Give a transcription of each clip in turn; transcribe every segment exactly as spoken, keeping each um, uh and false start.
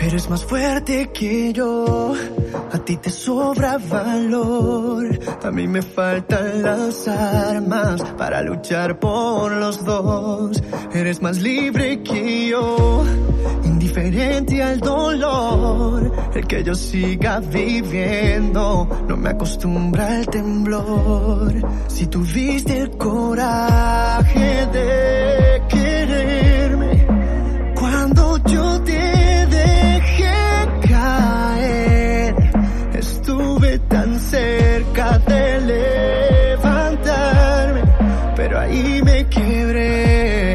Eres más fuerte que yo, a ti te sobra valor, a mí me faltan las armas para luchar por los dos. Eres más libre que yo, indiferente al dolor, el que yo siga viviendo no me acostumbra al temblor. Si tuviste el coraje de quererme cuando yo te dejé caer, estuve tan cerca de levantarme, pero ahí me quebré.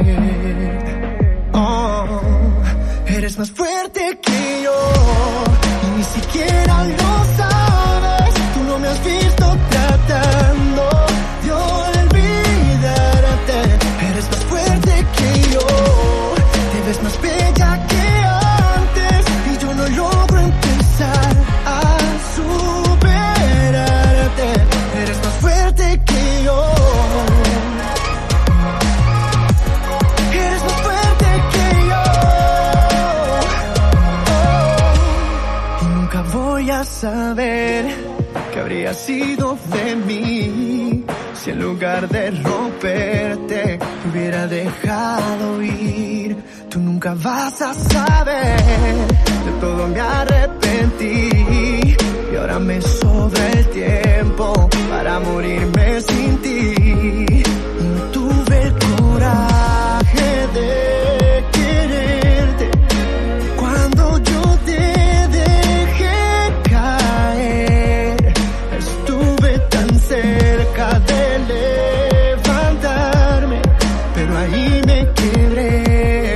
Oh, eres más fuerte que yo y ni siquiera lo sabes. Tú no me has visto tratando de olvidarte. Eres más fuerte que yo, te ves más bella que antes y yo no logro empezar a superarte. Eres más fuerte que yo, eres más fuerte que yo. Oh, y nunca voy a saber qué habría sido de mí si en lugar de romperte te hubiera dejado ir. Tú nunca vas a saber, de todo me arrepentí y ahora me sobra el tiempo para morirme sin ti. Y no tuve el coraje de quererte cuando yo te dejé caer, estuve tan cerca de levantarme, pero ahí me quebré.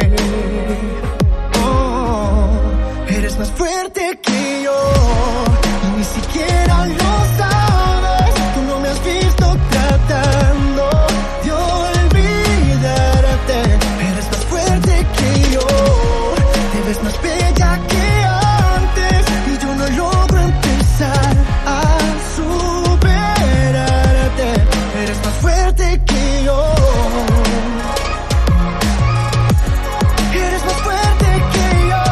Eres más fuerte que yo y ni siquiera lo sabes. Tú no me has visto tratando de olvidarte. Eres más fuerte que yo, te ves más bella que antes y yo no logro empezar a superarte. Eres más fuerte que yo, eres más fuerte que yo.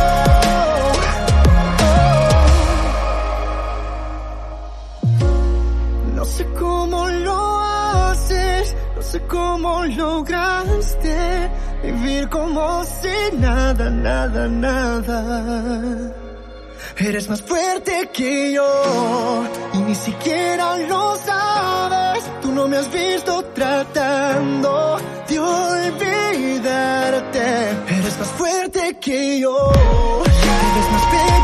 No sé cómo lo haces, no sé cómo lograste vivir como si nada, nada, nada. Eres más fuerte que yo y ni siquiera lo sabes. Tú no me has visto tratando de olvidarte. Eres más fuerte que yo, eres más bella